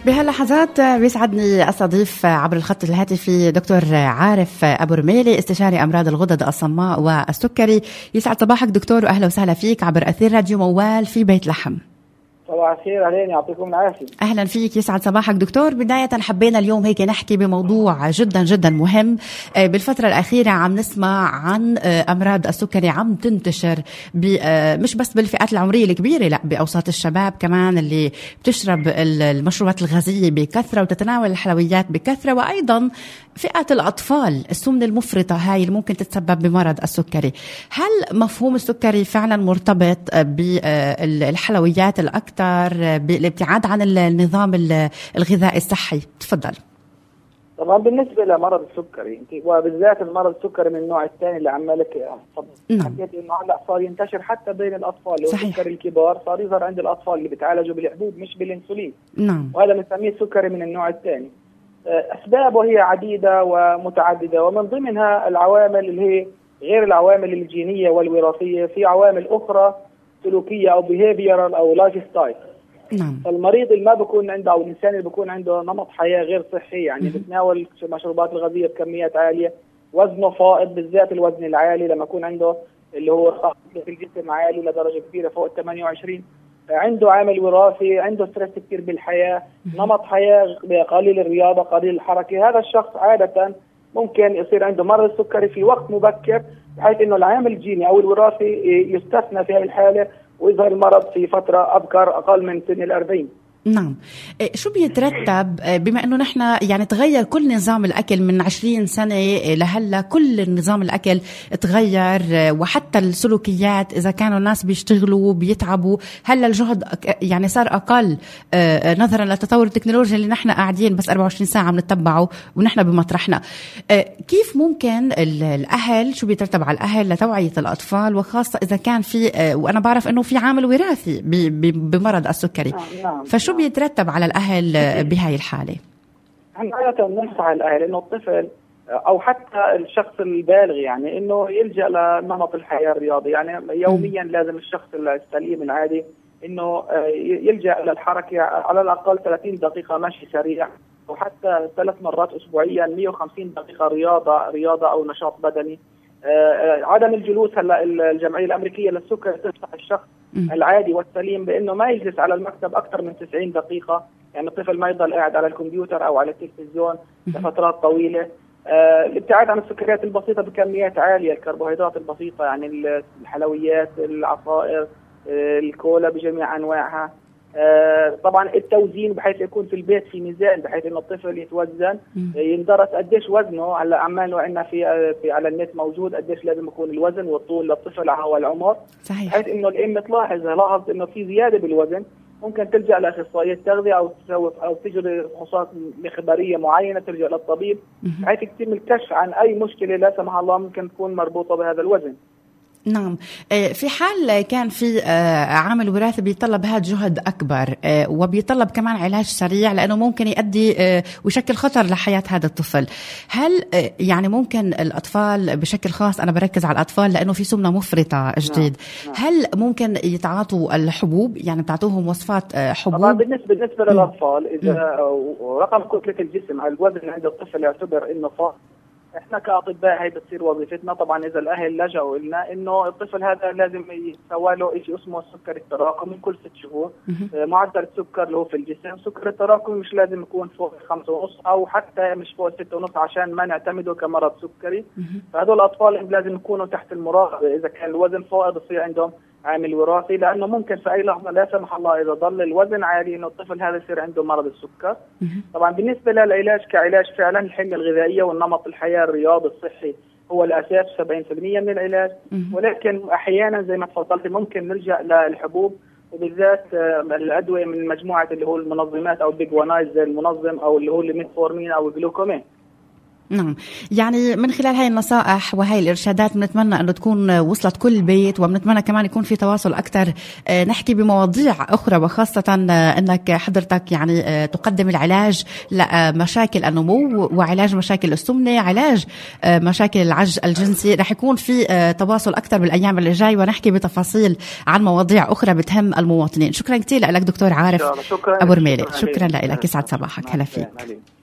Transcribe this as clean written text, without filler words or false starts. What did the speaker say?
بهاللحظات بيسعدني استضيف عبر الخط الهاتفي دكتور عارف أبو رميلي، استشاري أمراض الغدد الصماء والسكري. يسعد صباحك دكتور، وأهلا وسهلا فيك عبر أثير راديو موال في بيت لحم. صباح الخير علينا، يعطيكم العافية. أهلا فيك، يسعد صباحك دكتور. بداية حبينا اليوم هيك نحكي بموضوع جدا جدا مهم. بالفترة الأخيرة عم نسمع عن أمراض السكري عم تنتشر مش بس بالفئات العمرية الكبيرة، لا بأوساط الشباب كمان اللي بتشرب المشروبات الغازية بكثرة وتتناول الحلويات بكثرة، وأيضا فئة الأطفال السمنة المفرطة هاي اللي ممكن تتسبب بمرض السكري. هل مفهوم السكري فعلا مرتبط بالحلويات الأكثر، بالابتعاد عن النظام الغذائي الصحي؟ تفضل. طبعا بالنسبة لمرض السكري وبالذات المرض السكري من النوع الثاني اللي عمالك حكيت انه هلا صار ينتشر حتى بين الاطفال. السكري الكبار صار يظهر عند الاطفال اللي بيتعالجوا بالحبوب مش بالانسولين. نعم. وهذا بنسميه سكري من النوع الثاني. اسبابه هي عديدة ومتعددة، ومن ضمنها العوامل اللي هي غير العوامل الجينية والوراثية، في عوامل اخرى سلوكية او behavioral او لايف ستايل. نعم. المريض اللي ما بكون عنده او الانسان اللي بكون عنده نمط حياه غير صحي، يعني بتناول مشروبات الغازيه بكميات عاليه، وزنه فائض، بالذات الوزن العالي لما يكون عنده اللي هو في الجسم عالي لدرجه كبيره فوق 28، عنده عامل وراثي، عنده ستريس كثير بالحياه، نمط حياه قليل الرياضه قليل الحركه، هذا الشخص عاده ممكن يصير عنده مرض السكري في وقت مبكر، بحيث انه العامل الجيني او الوراثي يستثنى في هذه الحاله ويظهر المرض في فترة أبكر أقل من سن 40. نعم. شو بيترتب بما أنه نحن يعني تغير كل نظام الأكل من 20 سنة لهلا، كل نظام الأكل تغير وحتى السلوكيات، إذا كانوا الناس بيشتغلوا بيتعبوا، هلا الجهد يعني صار أقل نظرا لتطور التكنولوجيا اللي نحن قاعدين بس 24 ساعة بنتبعه ونحن بمطرحنا. كيف ممكن الأهل، شو بيترتب على الأهل لتوعية الأطفال، وخاصة إذا كان في وأنا بعرف أنه في عامل وراثي بمرض السكري؟ نعم. فشو بيترتب على الأهل بهاي الحالة؟ احنا عادة ننصح الأهل إنه الطفل أو حتى الشخص البالغ يعني إنه يلجأ لنمط الحياة الرياضي، يعني يوميا لازم الشخص السليم العادي إنه يلجأ للحركة على الأقل 30 دقيقة مشي سريع، وحتى 3 مرات أسبوعيا 150 دقيقة رياضة أو نشاط بدني. عدم الجلوس. هلا الجمعية الأمريكية للسكر تنصح الشخص العادي والسليم بأنه ما يجلس على المكتب أكثر من 90 دقيقة، يعني الطفل ما يضل قاعد على الكمبيوتر أو على التلفزيون لفترات طويلة. الابتعاد عن السكريات البسيطة بكميات عالية، الكربوهيدرات البسيطة يعني الحلويات، العصائر، الكولا بجميع أنواعها. طبعا التوزين بحيث يكون في البيت في ميزان، بحيث انه الطفل يتوزن، يندرس قديش وزنه. هلا عمال عندنا في على النت موجود قديش لازم يكون الوزن والطول للطفل على العمر. صحيح. بحيث انه الام لاحظ انه في زياده بالوزن، ممكن تلجا لاخصائيه تغذيه او تسوي او تجري فحوصات مخبريه معينه، تلجا للطبيب بحيث يتم الكشف عن اي مشكله لا سمح الله ممكن تكون مربوطه بهذا الوزن. نعم. في حال كان في عامل وراثي بيطلب هذا جهد أكبر وبيطلب كمان علاج سريع، لأنه ممكن يؤدي ويشكل خطر لحياة هذا الطفل، هل يعني ممكن الأطفال بشكل خاص، أنا بركز على الأطفال لأنه في سمنة مفرطة جديد، هل ممكن يتعاطوا الحبوب، يعني بتعطوهم وصفات حبوب؟ طبعا بالنسبة للأطفال إذا رقم كتلة الجسم على الوزن عند الطفل يعتبر إنه فاضل، احنا كاطباء هي بتصير وظيفتنا. طبعا اذا الاهل لجأوا لنا انه الطفل هذا لازم يسوى له شيء اسمه السكر التراكمي كل 6 شهور. معدل السكر اللي هو في الجسم، سكر التراكمي مش لازم يكون فوق 5.5 او حتى مش فوق 6.5 عشان ما نعتمده كمرض سكري. فهذول الاطفال لازم يكونوا تحت المراقبه. اذا كان الوزن فوق يصير عندهم عامل وراثي، لانه ممكن في اي لحظه لا سمح الله اذا ضل الوزن عالي انه الطفل هذا يصير عنده مرض السكر. طبعا بالنسبه للعلاج كعلاج فعلا الحميه الغذائيه والنمط الحياه الرياضي الصحي هو الاساس 70% من العلاج، ولكن احيانا زي ما تفضلت ممكن نلجا للحبوب، وبالذات الادويه من مجموعه اللي هو المنظمات او بيج وانايز زي المنظم او اللي هو الميتفورمين او الجلوكومين. نعم، يعني من خلال هاي النصائح وهاي الإرشادات بنتمنى أنه تكون وصلت كل بيت، وبنتمنى كمان يكون في تواصل أكثر، نحكي بمواضيع أخرى، وخاصة أنك حضرتك يعني تقدم العلاج لمشاكل النمو وعلاج مشاكل السمنة، علاج مشاكل العجز الجنسي. رح يكون في تواصل أكثر بالأيام اللي جاي، ونحكي بتفاصيل عن مواضيع أخرى بتهم المواطنين. شكرا كثير لك دكتور عارف أبو رميلة، شكرا لك، يسعد صباحك. هلا فيك.